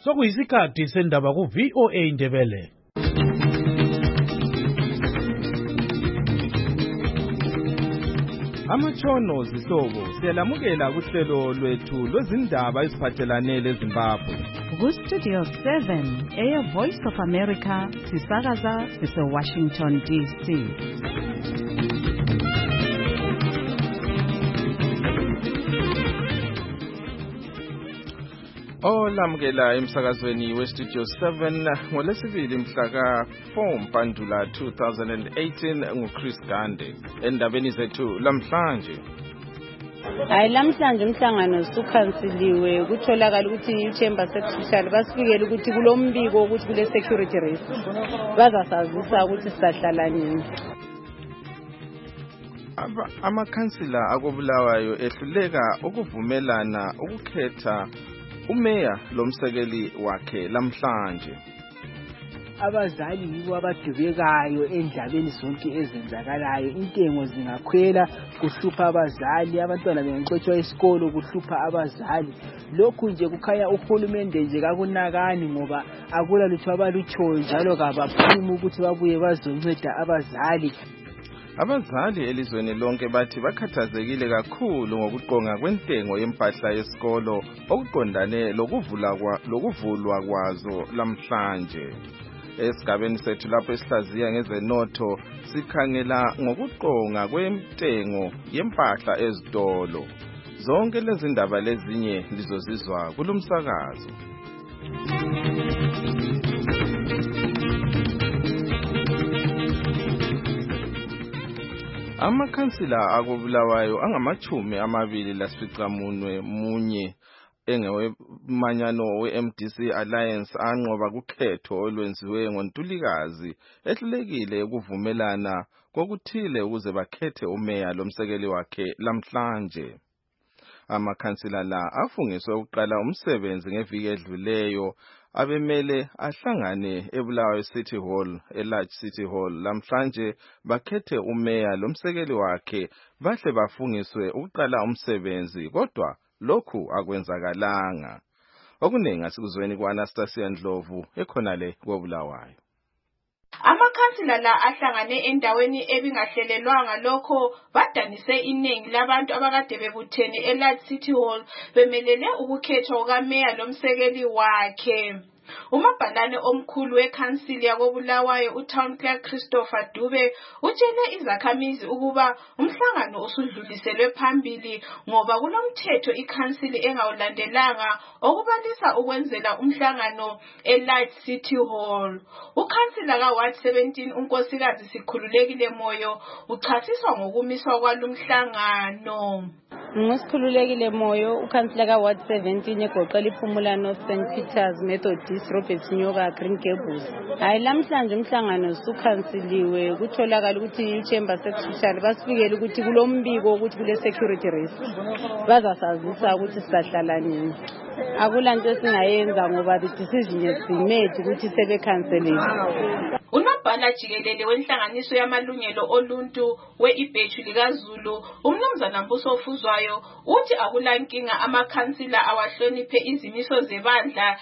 sokuyisikhathi sendaba ku VOA Indebele. Amatshono zihlobo siyalamukela kuhlelo lwethu lwezindaba eziphathelane leZimbabwe. Ku-Studio 7 Air Voice of America sisakaza sise-Washington DC. Olamukela emsakazweni we-Studio 7 ngolesibili mhla ka-4 Mpandula 2018 nguChris Gande. Endabeni zethu lamhlanje. Hayi lamhlanje umhlangano usukhansiliwe kutholakala ukuthi i-Chamber Secretary basifikele ukuthi kulombiko ukuthi kule security risk. Bazasazisa ukuthi sisahlala nini. Amakhansila akobulawayo ehluleka ukuvumelana ukukhetha umeya lomsekeli wakhe lamhlanje. Abazali yibo abadubekayo endabeni zonke ezenzakalayo. Intengo zingakhwela kuhlupha abazali, abantwana bengaxotshwa esikolo kuhlupha abazali. Lokhu nje kukhanya uhulumende nje kakunakani ngoba akula lutho abalutshoyo njalo kabaphumi ukuthi babuye bazonceda abazali. Abazali elizweni lonke bathi bakhathazekile kakhulu ngokuqonga kwentengo yempahla yesikolo okuqondane lokuvulwa kwazo lamhlanje. Esigabeni sethu lapho esihlaziya ngezenotho sikhangela ngokuqonga kwentengo yempahla ezitolo. Zonke lezi ndaba lezinye lizozizwa kulomsakazo. Amakhansila akobulawayo angama-28 engewemanyano we-MDC Alliance anqoba kukhetho olwenziwe ngoNtulikazi ehlulekile ukuvumelana kokuthile ukuze bakhethe umeya lomsekeli wakhe lamhlanje. Amakhansila la afungiswe ukuqala umsebenzi ngeviki edluleyo abemele ahlangane eBulawayo City Hall, eLarge City Hall lamhlanje bakhethe umeya lomsekeli wakhe bahle bafungiswe ukuqala umsebenzi kodwa lokhu akwenzakalanga. Okuningi asikuzweni kwa-Anastasia Ndlovu ekhonale koBulawayo. Amakhansila la ahlangane endaweni ebingahlelelwanga lokho badanise iningi labantu abakade bebuthene eLarge City Hall bemelele ukukhethwa kukameya lomsekeli wakhe. Umabhalane omkhulu wekhansili yakobulawayo uTown Clerk Christopher Dube utshele izakhamizi ukuba umhlangano usudluliselwe phambili ngoba kulomthetho ikhansili engawulandelanga okubalisa ukwenzela umhlangano eLarge City Hall. Ukhansila kaWard 17 unkosikazi Sikhululekile Moyo uchasiswa ngokumiswa kwalomhlangano. Ngosikhululekile Moyo ukhansila kaWard 17 egoqela iPhumula North St Peters Methodist Robert Nyoka Green Gables. Hayi lamhlanje umhlangano usukhansiliwe kutholakala ukuthi i-Chamber Secretary basifikele ukuthi kulombiko ukuthi kule security risk. Bazasazisa ukuthi sisahlala nini. Akulanto esingayenza ngoba the decision is made ukuthi sebekhanselile. Unobhala jikelele wenhlanganiso yamalungelo oluntu we-Ibhethu likaZulu umnumzana Mbuso Ofuzwayo uthi akulankinga amakhansila awahloniphe izimiso zebandla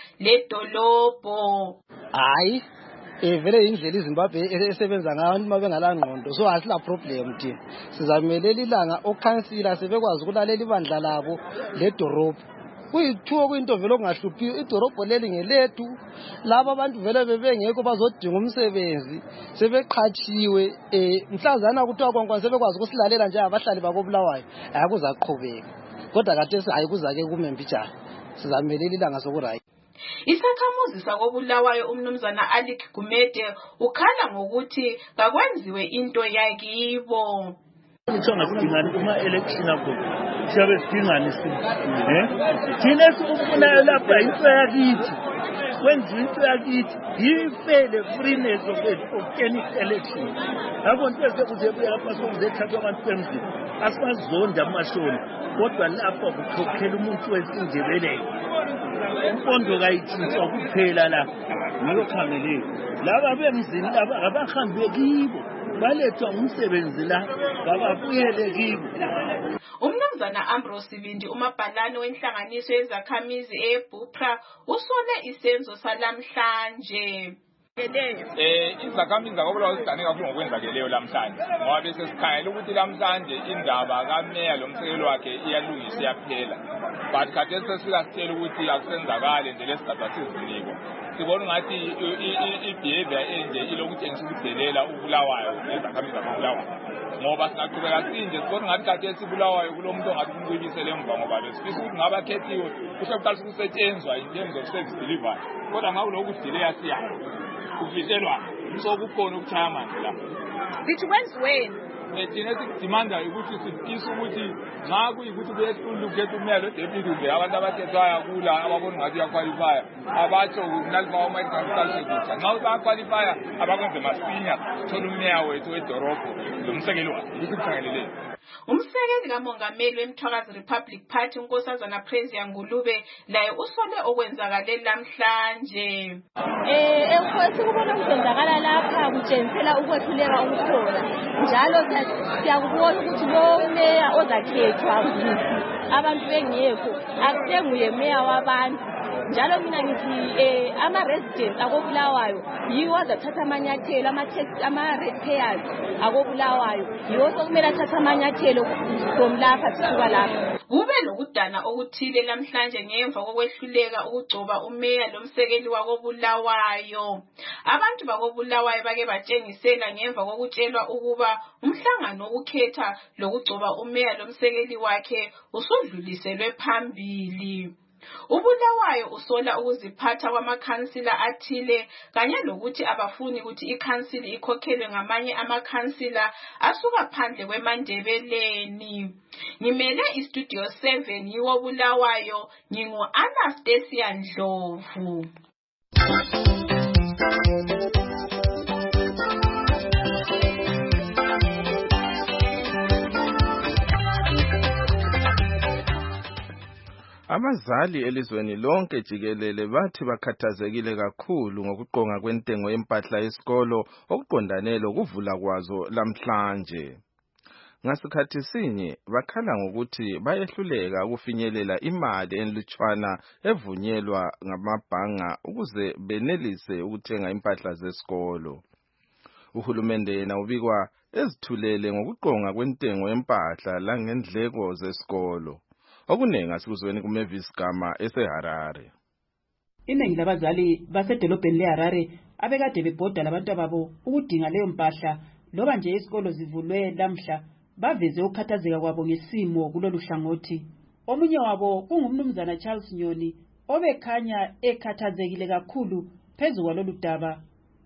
ledolobho. Hayi vele indlela iZimbabwe esebenza ngayo uma bengalangqondo so asila problem thina. Sizamelela ilanga okhansila sebekwazi ukulalela ibandla labo ledorobho. Kuyithuo kuyinto vele ongahluphiyo idorobho leli ngelethu laba abantu vele bebengekho bazodinga umsebenzi sebeqhatshiwe mhlazana kuthiwa kwankwana sebekwazi ukusilalela nje abahlali bakobulawayo akuzaqhubeka kodwa kathesi hayi kuzake kumembijana sizamelela ilanga sokurayi. Isakhamuzi sakobulawayo umnumzana Alik Gumede ukhala ngokuthi kakwenziwe into yakibo. Ngicabanga sidingana uma election akho siyabe sidingana thina sikufuna lapha into yakithi kwenziwe into yakithi yifele freeness of any election. Ngakho nto sekuzebuya lapha sokuzethathwa abantu bemzini asibazonda amashoni kodwa lapha kukhokhela umuntu wesindebelele. Impondo kayithintswa kuphela la ngiyokhamele laba bemzini laba abahambe kibo balethwa umsebenzi la babuyele kibo. umnumzana Ambrose Sibindi umabhalane wenhlanganiso yezakhamizi eBupra usole isenzo salamhlanje. Izakhamizi zakobulawayo zidane kakhulu ngokwenzakeleyo lamhlanje ngoba bese sikhangela ukuthi lamhlanje indaba kameya lomsekelo wakhe iyalungiswa iyaphela, but khathesi sesifika sitshela ukuthi akusenzakale nje lesigaba sizinikwa. Sibona ngathi i-behavior enje ilokutshengisa ukudelela ubulawayo nezakhamizi zakobulawayo ngoba singaqhubeka sinje sibona ngathi khathesi ibulawayo kulo muntu ongathi kumkuyibisele emva ngoba besifisa ukuthi ngabakhethiwe kuseqalisa ukusetshenzwa in terms of service delivery, kodwa ngakulokhu kudileya siyayo kufihlelwa so kukhona ukuchaya manje la Bithi wenziweni thina esikudimanda ukuthi sifisa ukuthi nxa kuyikuthi kuyesifunda ukukhetha umeya lo-deputy kumbe abantu abakhethwayo kula ababona ngathi uyakhwalifaya abatsho nalifaka uma-council sekutsha nxa bayakhwalifaya abakwenze masinya sithole umeya wethu wedorobho lomsekeli wakhe ukuthi kukhangeleleyo. Umsekeli kamongameli weMthwakazi Republic Party uNkosazana Praise Ngulube laye usole okwenzakale lamhlanje. Esikubona ukwenzakala lapha kutshengisela ukwehluleka ukukhona njalo siyakubona ukuthi lo meya ozakhethwa abantu bengekho akusenguye meya wabantu. Njalo mina ngithi ama-residents akobulawayo yiwo azathatha amanyathelo, ama-ratepayers akobulawayo yiwo sokumele athatha amanyathelo from lapha sisuka lapha. Kube lokudana okuthile lamhlanje ngemva kokwehluleka ukugcoba umeya lomsekeli wakobulawayo. Abantu bakobulawayo bake batshengisela ngemva kokutshelwa ukuba umhlangano wokukhetha lokugcoba umeya lomsekeli wakhe usudluliselwe phambili. Ubulawayo usola ukuziphatha kwamakhansila athile kanye lokuthi abafuni ukuthi ikhansili ikhokhelwe ngamanye amakhansila asuka phandle kweMandebeleni. Ngimele iStudio 7 yiwo Bulawayo, ngingu-Anastasia Ndlovu. Abazali elizweni lonke jikelele bathi bakhathazekile kakhulu ngokuqonga kwentengo yempahla yesikolo okuqondane lokuvula kwazo lamhlanje. Ngasikhathi sinye bakhala ngokuthi bayehluleka ukufinyelela imali enlutshwana evunyelwa ngamabhanga ukuze benelise ukuthenga impahla zesikolo. Uhulumende yena ubikwa ezithulele ngokuqonga kwentengo yempahla langendleko zesikolo. Okunengi asikuzweni kuMavis Gama eseHarare. Iningi labazali basedolobheni leHarare abekade bebhoda labantu babo ukudinga leyo mpahla loba nje isikolo zivulwe lamhla baveze ukukhathazeka kwabo ngesimo kulolu hlangothi. Omunye wabo kungumnumzana Charles Nyoni obekhanya ekhathazekile kakhulu phezu kwalolu daba.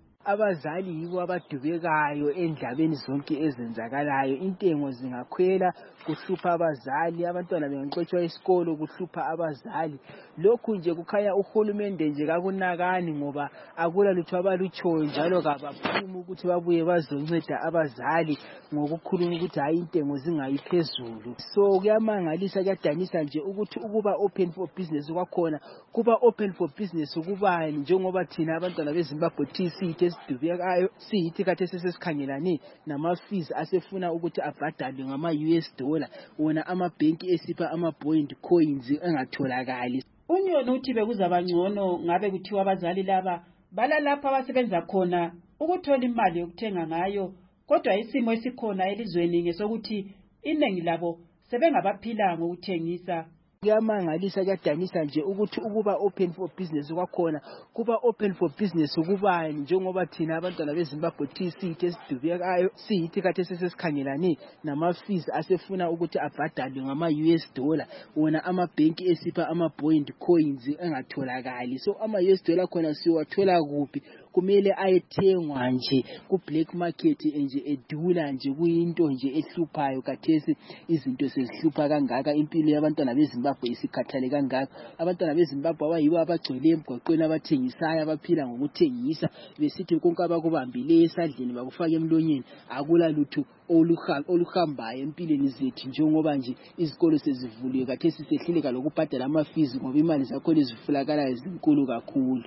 Abazali yibo abadubekayo endabeni zonke ezenzakalayo. Intengo zingakhwela kuhlupha abazali, abantwana bengaxotshwa isikolo kuhlupha abazali. Lokhu nje kukhanya uhulumende nje kakunakani ngoba akula lutho abalutshoyo njalo kabaphumi ukuthi babuye bazonceda abazali ngokukhuluma ukuthi hayi intengo zingayiphezulu. So kuyamangalisa kuyadanisa nje ukuthi ukuba open for business kwakhona kuba open for business kubani njengoba thina abantwana beZimbabwe TC esidubekayo siyithi kade sesikhangelane nama-fees asefuna ukuthi abhadalwe ngama-US dollar wona amabhenki esipha ama-point coins engatholakali. Unyoni uthi bekuzaba ngcono ngabe kuthiwa abazali laba balalapha abasebenza khona ukuthola imali yokuthenga ngayo, kodwa isimo esikhona elizweni ngesokuthi iningi labo sebengabaphila ngokuthengisa. Kuyamangalisa kuyadanisa nje ukuthi ukuba open for business kwakhona kuba open for business kubani njengoba thina abantwana beZimbabwe TC esidubekayo siyithi kade sesikhangelane nama-fees asefuna ukuthi abhadalwe ngama-US dollar wona amabhenki esipha ama-point coins engatholakali. So ama-US dollar khona siwathola kuphi? Kumele ayethengwa nje ku-black market nje edula nje, kuyinto nje ehluphayo kathesi. Izinto sezihlupha kangaka, impilo yabantwana beZimbabwe isikhathale kangaka. Abantwana beZimbabwe abayibo abagcwele emgwaqweni abathengisayo abaphila ngokuthengisa besithi konke abakubambileyo esandleni bakufaka emlonyeni. Akula lutho oluhambayo empilweni zethu njengoba nje izikolo sezivuliwe kathesi sehluleka lokubhadala ama-fees ngoba imali zakhona ezifulakalayo zinkulu kakhulu.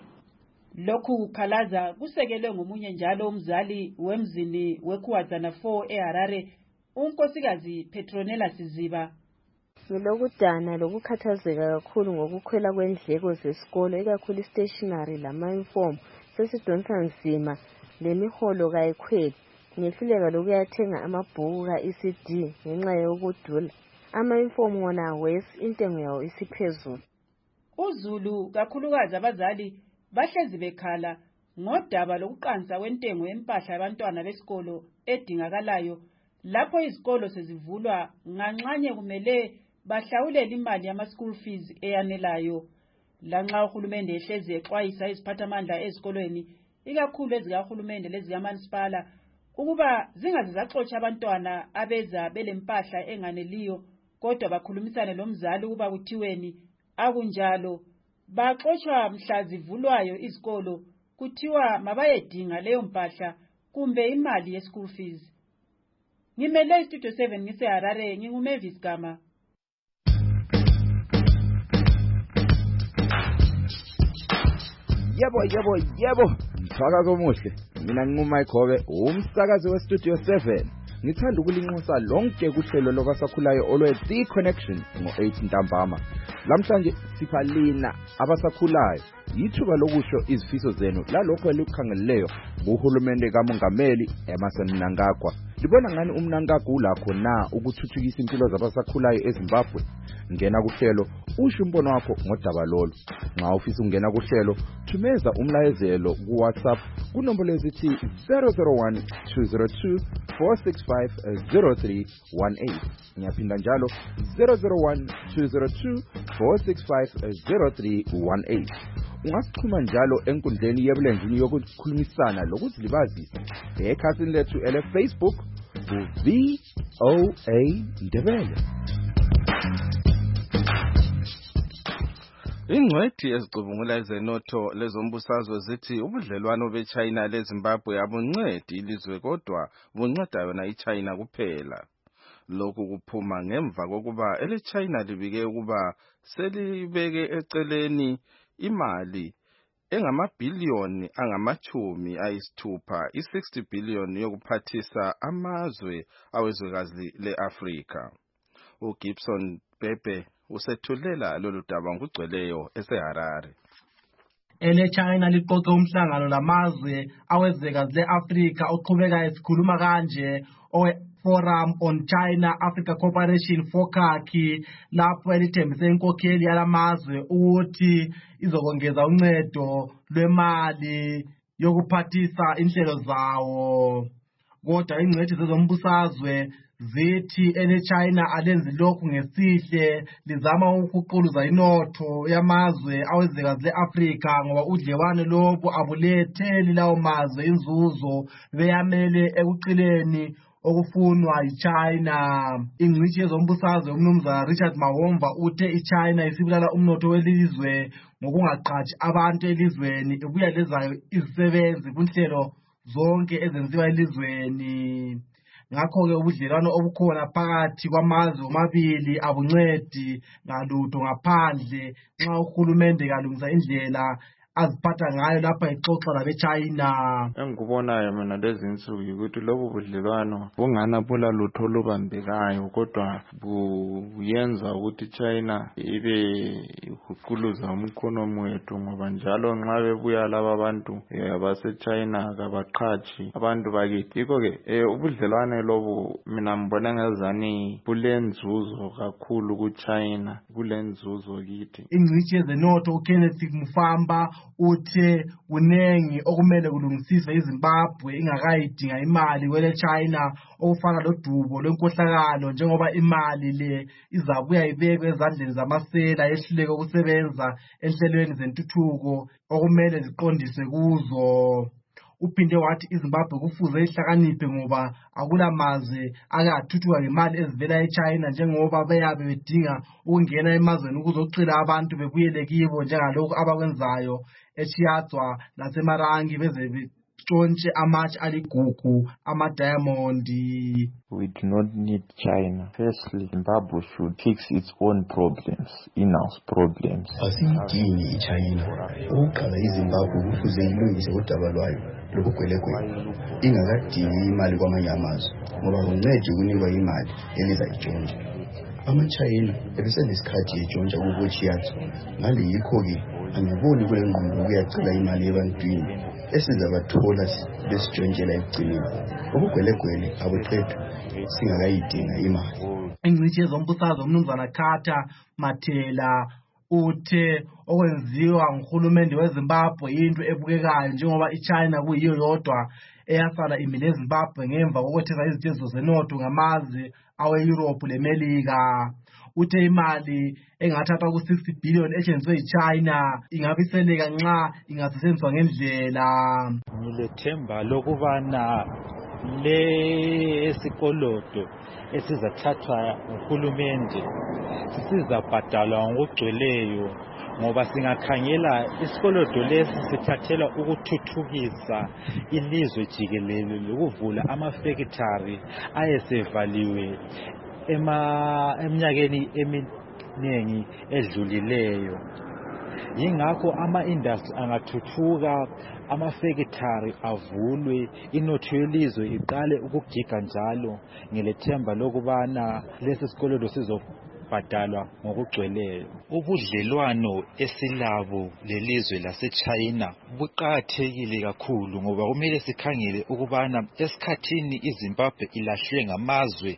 Lokhu kukhalaza kusekelwe ngomunye njalo umzali wemzini weKhuwadzana 4 eHarare, unkosikazi Petronella Siziba. ngilokudana lokukhathazeka kakhulu ngokukhwela kwendleko zesikolo ikakhulu i-stationery lama-uniform sesidonsa nzima lemiholo kayikhweli. Ngehluleka lokuyathenga amabhuku ka-ECD ngenxa yokudula. Ama-uniform wona wesi intengo yawo isiphezulu. UZulu kakhulukazi abazali bahlezi bekhala ngodaba lokuqansa kwentengo yempahla yabantwana besikolo edingakalayo lapho izikolo sezivulwa nganxanye kumele bahlawulele imali yama-school fees eyanelayo. Lanxa uhulumende ehlezi exwayisa iziphathamandla ezikolweni ikakhulu ezikahulumende lezikamasipala ukuba zingaze zaxotsha abantwana abeza belempahla enganeliyo, kodwa bakhulumisane lomzali ukuba kuthiweni akunjalo. Baxoshwa mhla zivulwayo izikolo kuthiwa mabayedinga leyo mpahla kumbe imali ye-school fees. Ngimele istudio 7 ngiseHarare, nginguMavis Gama. Yebo, msakazo omuhle. Mina nginguMike Hobe, umsakazi westudio 7. Ngithanda ukulinxusa lonke kuhlelo lobasakhulayo olwe-The Connection ngo-8 ntambama. Lamhlanje siphalina abasakhulayo yithuba lokusho izifiso zenu lalokho elikukhangeleleyo kuhulumende kamongameli Emmerson Mnangagwa. Libona ngani uMnangagwa ulakho na ukuthuthukisa impilo zabasakhulayo eZimbabwe? Ngena kuhlelo usho umbono wakho ngodaba lolu. Nxa ufisa ungena kuhlelo thumeza umlayezelo ku WhatsApp kunombolo ezithi 001 202 4650318. Ngiyaphinda njalo 001 202 4650318. Ungasixhuma njalo enkundleni yebulenjini yokukhulumisana lokuzilibazisa ekhasini lethu ele-Facebook VOA Ndebele. Ingcwethi ezicubungula ezenotho lezombusazwe zithi ubudlelwano beChina leZimbabwe abuncedi ilizwe kodwa bunceda yona iChina kuphela. Lokhu kuphuma ngemva kokuba eleChina libike ukuba selibeke eceleni imali engamabhiliyoni angamachumi ayisithupha, i-60 billion yokuphathisa amazwe awezwekazi le-Afrika. uGibson Bebe usethulela lolu daba ngugcweleyo eseHarare. EleChina liqoqe umhlangano lamazwe awezwekazi le-Afrika oqhubeka esikhuluma kanje Forum on China-Africa Cooperation FOCAC, lapho elithembise inkokheli yalamazwe ukuthi izokongeza uncedo lwemali yokuphathisa inhlelo zawo. Kodwa ingcwethi zezombusazwe zithi eleChina alenzi lokhu ngesihle, lizama ukuquluza inotho yamazwe awezwekazi le-Afrika ngoba udlewano lobu abuletheli lawo mazwe inzuzo beyamele ekuqileni okufunwa yiChina. Ingcitshi yezombusazwe umnumzana Richard Mahomva uthe iChina isibulala umnotho welizwe ngokungaqhatshi abantu elizweni ibuya lezayo izisebenzi kunhlelo zonke ezenziwa elizweni. Ngakho-ke ubudlelwano obukhona phakathi kwamazwe omabili abuncedi ngalutho ngaphandle nxa uhulumende kalungisa indlela aziphatha ngayo lapha ixoxa labeChina. Engikubonayo mina lezi insuku ukuthi lobu budlelwano bungana bula lutho olubambekayo, kodwa buyenza ukuthi China ibe ihuquluza umkhonomi wethu, ngoba njalo nxa bebuya laba abantu abaseChina kabaqhatshi abantu bakithi. Yikho-ke ubudlelwane lobu mina mbona ngazani bulenzuzo kakhulu kuChina, bulenzuzo kithi. Ingcitshi yezenotho uKenneth Mufamba uthe kunengi okumele kulungisiswe iZimbabwe ingakayidinga imali kweleChina okufana lodubo lwenkohlakalo, njengoba imali le izabuya ibekwe ezandleni zamasela yehluleke ukusebenza enhlelweni zentuthuko okumele ziqondiswe kuzo. Uphinde wathi iZimbabwe kufuze ihlakaniphe ngoba akulamazwe akathuthuka ngemali ezivela eChina, njengoba beyabe bedinga ukungena emazweni ukuzocela abantu bebuyele kibo njengalokhu abakwenzayo eChiadzwa laseMarangi beze betshontshe amatshe aligugu ama-diamond. We do not need China. Firstly, Zimbabwe should fix its own problems, in-house problems. Asiyidingi iChina. Ukuqala iZimbabwe kufuze ilungise udaba lwayo lokugwelekwela ingakadingi imali kwamanye amazwe, ngoba kuncede ukunikwa imali elizayitshontsha. ama-China ebesenesikhathi etshontsha kubotshiyazo. Ngale yikho-ke angiboni kule ngqondo ukuyacela imali ebantwini esizabathola besitshontshela ekugcineni. Ubugwelegwele abuqedwa singakayidinga imali. Ingcitshi yezombusazwe umnumzana Carter Mathela uthe okwenziwa nguhulumende weZimbabwe into ebukekayo njengoba iChina kuyiyo yodwa eyasala imile eZimbabwe ngemva kokwethesa izitezo zenotho ngamazwe awe-Europe leMelika. Uthe imali engathathwa ku-60 billion etshenziswe yiChina ingabiseleka nxa ingasetshenziswa ngendlela. Ngilethemba lokubana le esikolodo esizathathwa nguhulumende sizabhadalwa ngokugcweleyo, ngoba singakhangela isikolodo lesi sithathela ukuthuthukisa ilizwe jikelele lokuvula amafekitari ayesevaliwe eminyakeni eminengi edlulileyo. Yingakho ama-industry angathuthuka, amafekitari avulwe, inotho yelizwe iqale ukugiga njalo. Ngilethemba lokubana lesi sikolodo sizobhadalwa ngokugcweleyo. Ubudlelwano esilabo lelizwe laseChina buqakathekile kakhulu, ngoba kumele sikhangele ukubana esikhathini iZimbabwe ilahlwe ngamazwe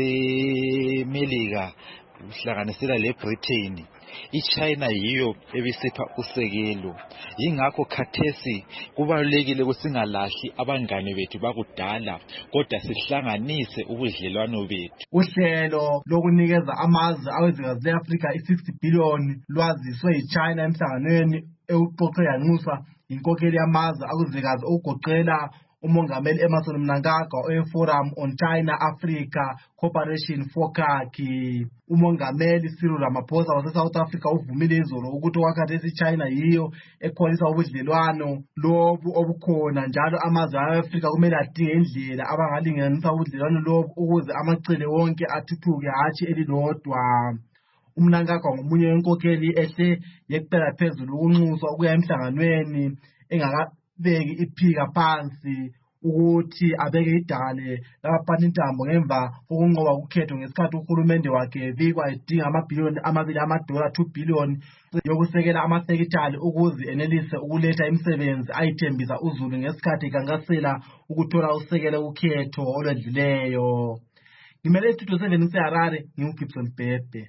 aseMelika kuhlanganisela leBritain, iChina yiyo ebisipha usekelo. Yingakho khathesi kubalulekile ukuthi singalahli abangane bethu bakudala, kodwa sihlanganise ubudlelwano bethu. Uhlelo lokunikeza amazwe awezwekazi le-Afrika i-60 billion lwaziswe yiChina emhlanganweni ewuqoqe yanxuswa inkokheli yamazwe akuzwekazi okugoqela umongameli Emmerson Mnangagwa we-Forum on China-Africa Cooperation FOCAC. Umongameli Cyril Ramaphosa wase-South Africa uvumile izolo ukuthi okwakhathesi iChina yiyo ekholisa ubudlelwano lobu obukhona, njalo amazwe e-Afrika kumele adinge indlela abangalinganisa ubudlelwano lobu ukuze amacele wonke athuthuke, hatshi elilodwa. UMnangagwa ngomunye wenkokheli ehle yeqela phezulu ukunxuswa ukuya emhlanganweni engakabeki iphika phansi ukuthi abeke idale labaphatha intambo ngemva kokunqoba ukhetho, ngesikhathi uhulumende wakhe bikwa edinga amabhiliyoni $2 billion yokusekela amafekitali ukuze enelise ukuletha imisebenzi ayithembisa uzulu ngesikhathi ikankasela ukuthola usekelo ukhetho olwedluleyo. Ngimele iStudio 7 ngiseHarare, nginguGibson Bhebhe.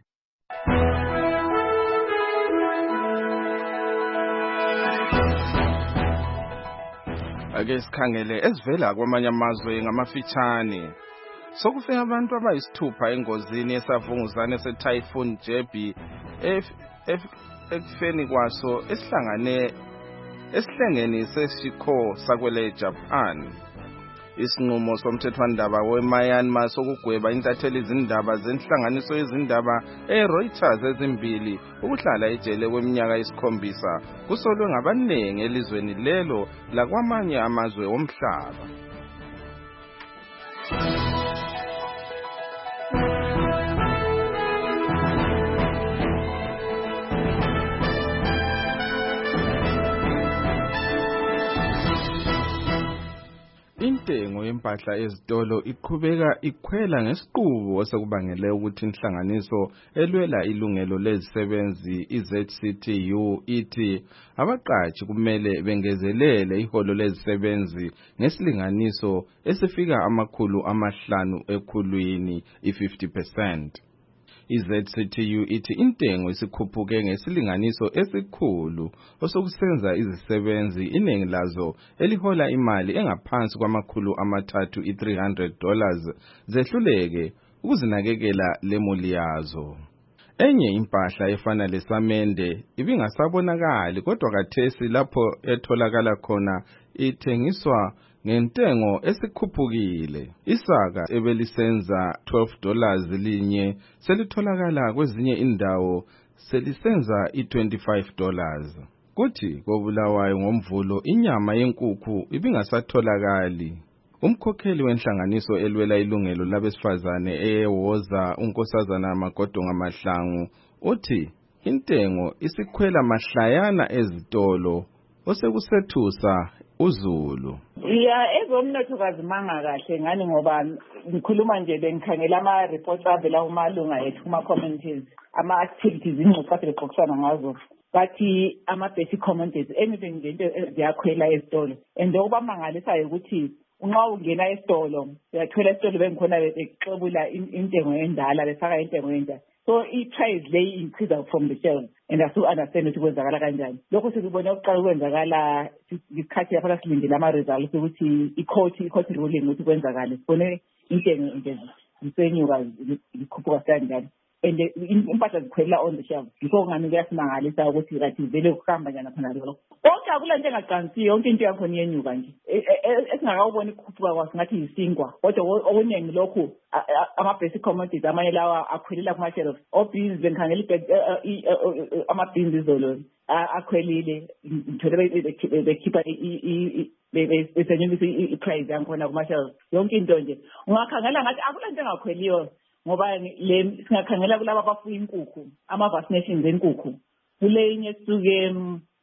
Ake sikhangele ezivela kwamanye amazwe ngamafitshane. Sokufika abantu abayisithupha engozini yesavunguzane se-Typhoon Jebi ekufeni kwaso esihlengeni sesiko sakwele Japan. Isinqumo somthethwandaba weMyanmar sokugweba intatheli izindaba zenhlanganiso yezindaba eReuters ezimbili ukuhlala ejele kweminyaka 7 kusolwe ngabanengi elizweni lelo lakwamanye amazwe omhlaba. Intengo yempahla ezitolo iqhubeka ikhwela ngesiqubu osekubangele ukuthi inhlanganiso elwela ilungelo lezisebenzi iZCTU ithi abaqashi kumele bengezelele iholo lezisebenzi ngesilinganiso esifika $500 ekhulwini, i-50%. iZCTU ithi intengo isikhuphuke ngesilinganiso esikhulu osokusenza izisebenzi iningi lazo elihola imali engaphansi $300 $300 zehluleke ukuzinakekela lemuli yazo. Enye impahla efana lesamende ibingasabonakali, kodwa kathesi lapho etholakala khona ithengiswa ngentengo esikhuphukile. Isaka ebelisenza $12 linye selitholakala kwezinye indawo selisenza $25. Kuthi koBulawayo ngomvulo inyama yenkukhu ibingasatholakali. Umkhokheli wenhlanganiso elwela ilungelo labesifazane eyewoza uNkosazana Magodonga Mahlangu uthi intengo isikhwela mahlayana ezitolo osekusethusa uzulu. ezomnotho kazimanga kahle ngani ngoba ngikhuluma nje bengikhangela ama-reports avela kumalunga ethu kuma-communities ama-activities ingxoxo kade bexoxisana ngazo bathi ama-basic commodities anything nje into ziyakhwela esitolo and okubamangalisayo ukuthi nxa ungena esitolo uyathola esitolo bengikhona bexobula intengo endala befaka intengo entsha so i-price le increase from the shelf and asu-understand ukuthi kwenzakala kanjani lokho sikubone ukuqala ukwenzakala isikhathi lapho silindele ama-results ukuthi i-court ruling ukuthi kwenzakale sibone intengo nje zisenyuka zikhuphuka kanjani and impahla zikhwelela on the shelf yikho ngani kuyasimangalisa ukuthi kathi vele kuhamba njani khona lokho konke akula nto engaqanisiyo yonke into yakhona iyenyuka nje esingakawubona ikhuphuka kwaso ngathi yisinkwa kodwa okuningi lokhu ama-basic commodities amanye lawa akhwelela kuma-shelf o-beans bengikhangela ama-beans izolo akhwelile ngithole bekhipha besenyukisa i-price yankhona kuma-shelf yonke into nje ungakhangela ngathi akula nto engakhweliyo ngoba le singakhangela kulabo abafuya inkukhu ama-vaccinations enkukhu kulenye suke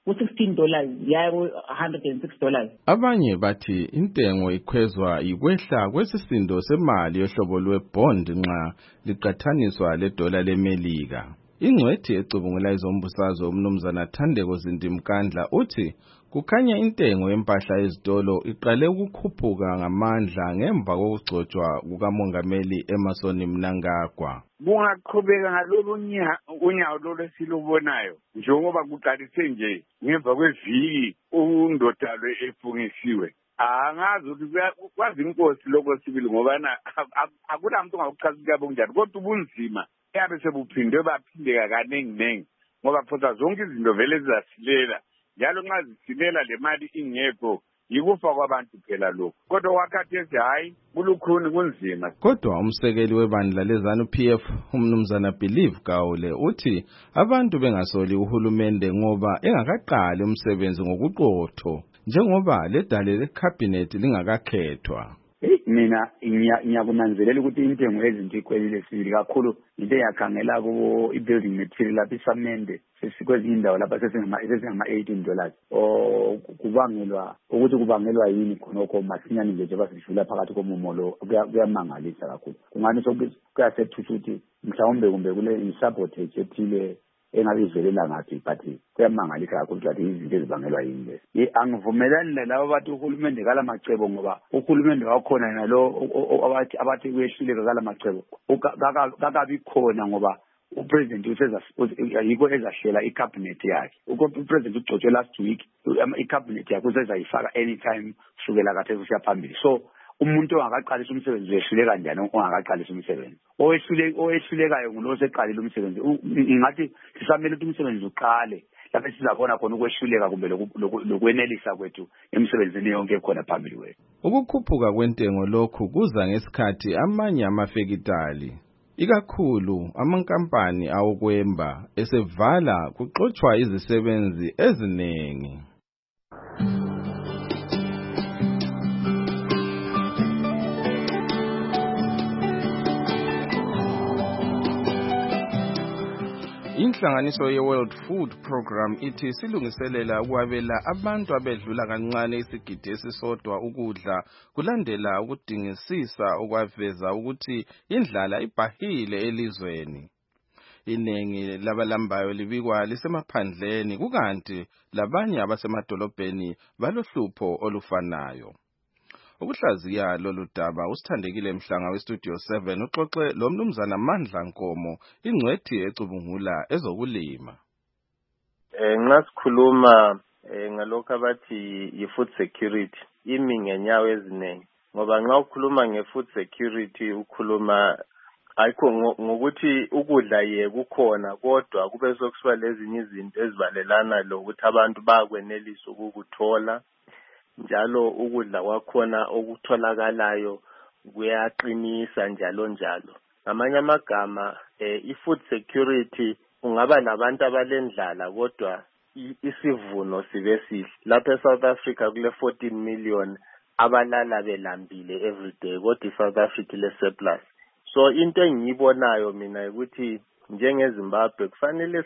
$16 yaya $106. Abanye bathi intengo ikhwezwa yikwehla kwesisindo semali yohlobo lwe-bond nxa liqathaniswa le-dollar leMelika. Ingcwethi ecubungula izombusazwe umnumzana Thandeko Zindimkandla uthi kukhanya intengo yempahla ezitolo iqale ukukhuphuka ngamandla ngemva kokugcotshwa kukamongameli Emmerson Mnangagwa. Bungaqhubeka ngalolu unyawo lolu esilubonayo njengoba kuqalise nje ngemva kweviki undodalo efungisiwe. Angazi ukuthi kwazi inkosi lokho sibili ngoba akula muntu ongakuchazisa kanjani kodwa ubunzima yabe sebuphindwe baphindeka kanengi ngoba photha zonke izinto vele zasilela njalo nxa zisilela le mali ingekho yikufa kwabantu phela lokho kodwa wakhathesi hayi kulukhuni kunzima. Kodwa umsekeli webandla lezanu PF umnumzana Believe Gawule uthi abantu bengasoli uhulumende ngoba engakaqali umsebenzi ngokuqotho njengoba ledale lecabinet lingakakhethwa. Mina ngiyakunanzelela ukuthi intengo ezinto ikhwelile sibili kakhulu into eyakhangela kubo i-building material lapha isamende sesikwezinye indawo lapha sesingama-$18 kubangelwa yini khonokho masinyane nje njengoba sidlula phakathi komumolo kuyamangalisa kakhulu kungani kuyasethusa ukuthi mhlawumbe kumbe kule i-sabotage ethile engabe ivelela ngaphi but kuyamangalisa kakhulu ukuthi izinto ezibangelwa yini lezi. Angivumelani nalabo bathi uhulumende kala macebo ngoba uhulumende wakhona nalo abathi kuyehluleka kala macebo kakabi khona ngoba upresident yiko ezahlela icabinet yakhe upresident ugcotshwe last week icabinet yakhe uzezayifaka anytime kusukela khathesi kusiya phambili so umuntu ongakaqalisa umsebenzi uyehluleka kanjani ongakaqalisa umsebenzi owehlulekayo ngulo seqalile umsebenzi ingathi sisamele ukuthi umsebenzi uqale lapho sizabona khona ukwehluleka kumbe lokwenelisa kwethu emsebenzini yonke ekhona phambili kwethu. Ukukhuphuka kwentengo lokhu kuza ngesikhathi amanye amafekitali ikakhulu amankampani awokwemba esevala kuxotshwa izisebenzi eziningi. Inhlanganiso ye-World Food Program ithi silungiselela ukwabela abantu abedlula kancane isigidi esisodwa ukudla kulandela ukudingisisa okwaveza ukuthi indlala ibhahile elizweni. Iningi labalambayo libikwa lisemaphandleni kukanti labanye abasemadolobheni balohlupho olufanayo. Ukuhlaziya lolu daba usithandekile Mhlanga weStudio 7 uxoxe lo mnumzana Mandla Nkomo ingcwethi ecubungula ezokulima. Nxa sikhuluma ngalokho abathi yi-food security imi ngenyawo eziningi ngoba nxa ukhuluma nge-food security ukhuluma ayikho ngokuthi ukudla kukhona kodwa kube sokusiba lezinye izinto ezibalelana lokuthi abantu bakwenelisa ukukuthola njalo ukudla kwakhona okutholakalayo kuyaqinisa njalo njalo. Ngamanye amagama i-food security ungaba labantu abalendlala kodwa isivuno sibe sihle. Lapha eSouth Africa kule 14 million abalala belambile everyday kodwa iSouth Africa ile surplus. So into engiyibonayo mina ukuthi njengeZimbabwe kufanele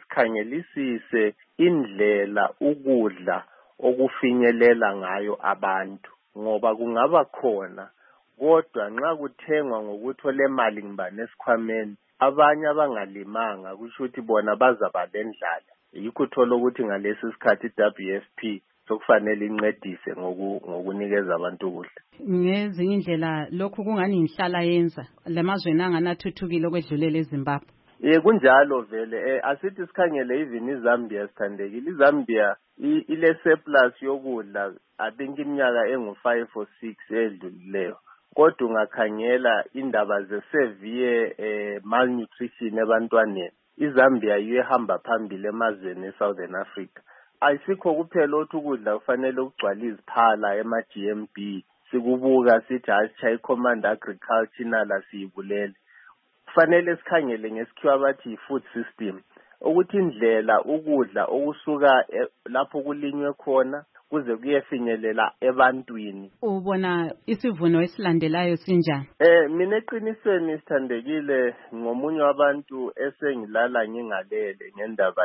sikhangelisise indlela ukudla okufinyelela ngayo abantu ngoba kungaba khona kodwa nxa kuthengwa ngokuthi ole mali ngibani esikhwameni abanye abangalimanga kusho ukuthi bona bazaba lendlala yikho uthola ukuthi ngalesi sikhathi iWFP sokufanele incedise ngokunikeza abantu ukudla. Ngezinye indlela lokhu kungani inhlala yenza lamazweni anganathuthukile okwedlulele eZimbabwe. Kunjalo vele asithi sikhangele even iZambia sithandekile. iZambia ile surplus yokudla I think iminyaka engu5 or 6 edlulileyo. Kodwa ungakhangela indaba ze-severe malnutrition ebantwaneni. iZambia iyehamba phambili emazweni eSouthern Africa. Ayisikho kuphela ukuthi ukudla kufanele ukugcwala iziphala ema-GMB. Sikubuka sithi hayi Command Agriculture nala siyibulele. Kufanele sikhangele ngesikhiwa bathi i-food system. Ukuthi indlela ukudla okusuka lapho kulinywe khona kuze kuyefinyelela ebantwini. Ubona isivuno esilandelayo sinjani? Mina eqinisweni sithandekile ngomunye wabantu esengilala ngingalele ngendaba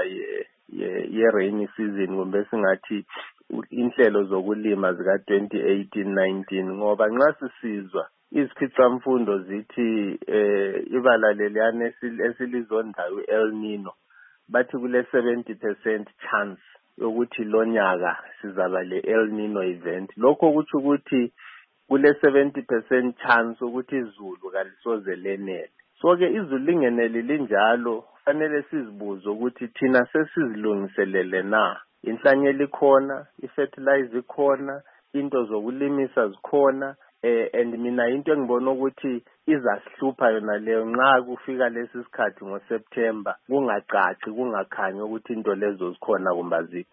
ye-rainy season kumbe singathi inhlelo zokulima zika 2018-19 ngoba nxa sisizwa izikhwicamfundo zithi ibala leliyana esilizondayo El Nino bathi kule 70% chance yokuthi lonyaka sizaba le El Nino event. Lokho kuthi ukuthi kule 70% chance ukuthi izulu kalisoze lenele. So ke izulu lingeneli linjalo fanele sizibuze ukuthi thina sesizilungiselele na. Inhlanyelo ikhona, ifertilizer ikhona, into zokulimisa zikhona. And mina into engibona ukuthi izasihlupha yona leyo nxa kufika lesi sikhathi ngoSeptember kungacaci kungakhanyi ukuthi into lezo zikhona kumbe azikho.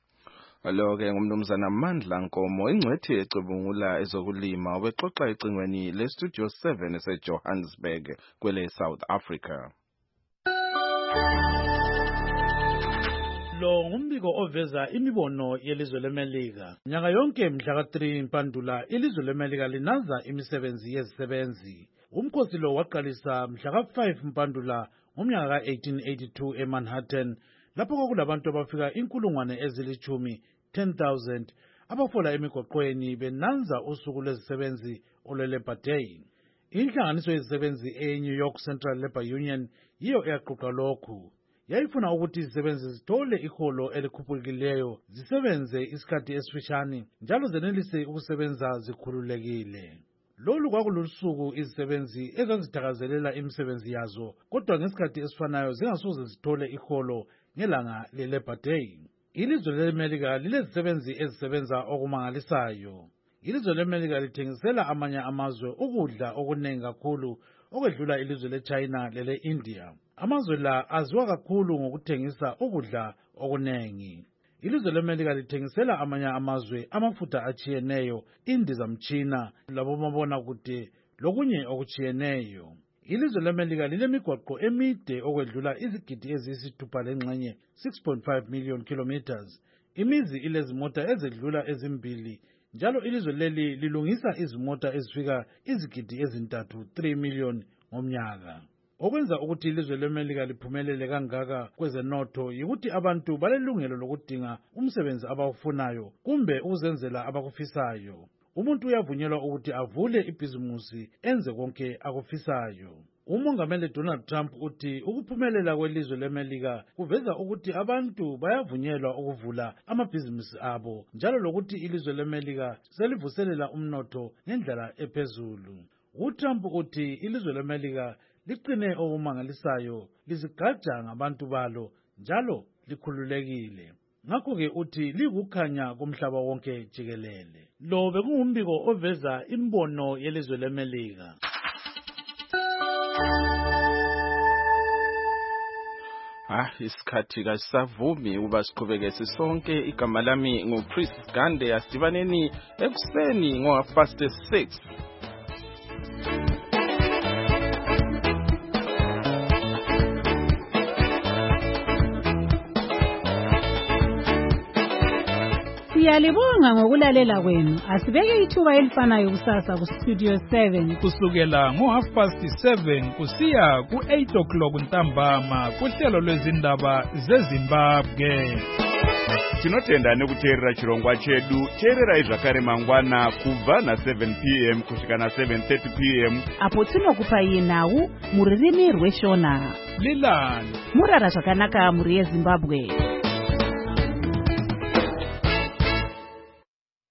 Lo-ke ngumnumzana Mandla Nkomo ingcwethi ecubungula ezokulima obexoxa ecingweni leStudio 7 eseJohannesburg kwele South Africa. Lo ngumbiko oveza imibono yelizwe leMelika. Nyaka yonke mhla ka3 Mpandula ilizwe leMelika linaza imisebenzi yezisebenzi. Umkhosi lo waqalisa mhla ka5 Mpandula ngomnyaka ka1882 eManhattan lapho kwakulabantu abafika inkulungwane ezilithumi 10,000 abafola emigoqweni benanza usuku lwezisebenzi olwe-Labor Day. Inhlanganiso yezisebenzi e-New York Central Labor Union yiyo eyaqoqa lokhu. Yayifuna ukuthi izisebenzi zithole iholo elikhuphukileyo zisebenze isikhathi esifishane njalo zenelise ukusebenza zikhululekile. Lolu kwakulusuku izisebenzi ezazithakazelela imisebenzi yazo kodwa ngesikhathi esifanayo zingasoze zithole iholo ngelanga le-Labor Day. Ilizwe leMelika lilezisebenzi ezisebenza okumangalisayo. Ilizwe leMelika lithengisela amanye amazwe ukudla okuningi kakhulu okwedlula ilizwe leChina lele-India. Amazwe la aziwa kakhulu ngokuthengisa ukudla okuningi. Ilizwe leMelika lithengisela amanye amazwe amafutha achiyeneyo, indizamtshina, labomabonakude lokunye okuchiyeneyo. Ilizwe leMelika lilemigwaqo emide okwedlula izigidi eziyisithupha lengxenye 6.5 million kilometers. Imizi ilezimota ezedlula ezimbili njalo ilizwe leli lilungisa izimota ezifika izigidi ezintathu 3 million ngomnyaka. Okwenza ukuthi ilizwe leMelika liphumelele kangaka kwezenotho yikuthi abantu balelungelo lokudinga umsebenzi abawufunayo kumbe ukuzenzela abakufisayo. Umuntu uyavunyelwa ukuthi avule ibhizimusi enze konke akufisayo. Umongameli Donald Trump uthi ukuphumelela kwelizwe leMelika kuveza ukuthi abantu bayavunyelwa ukuvula amabhizimusi abo njalo lokuthi ilizwe leMelika selivuselela umnotho ngendlela ephezulu. UTrump uthi ilizwe leMelika liqine okumangalisayo lizigaja ngabantu balo njalo likhululekile. Ngakho-ke uthi likukhanya kumhlaba wonke jikelele. Lo bekungumbiko oveza imbono yelizwe leMelika. Isikhathi kasavumi ukuba siqhubeke sisonke. Igama lami nguPris Gande. Asidibaneni ekuseni ngo-6:30. Siyalibonga ngokulalela kwenu. Asibeke ithuba elifanayo kusasa kuStudio 7 kusukela ngo7:30 kusiya ku8 o'clock ntambama kuhlelo lwezindaba zeZimbabwe. tinotenda nekuteerera chirongwa chedu. Teererai zvakare mangwana kubva na7 p.m. kusvika na7:30 p.m. apo tinokupai nhau mururimi rweshona. Lilani murara zvakanaka muri yeZimbabwe.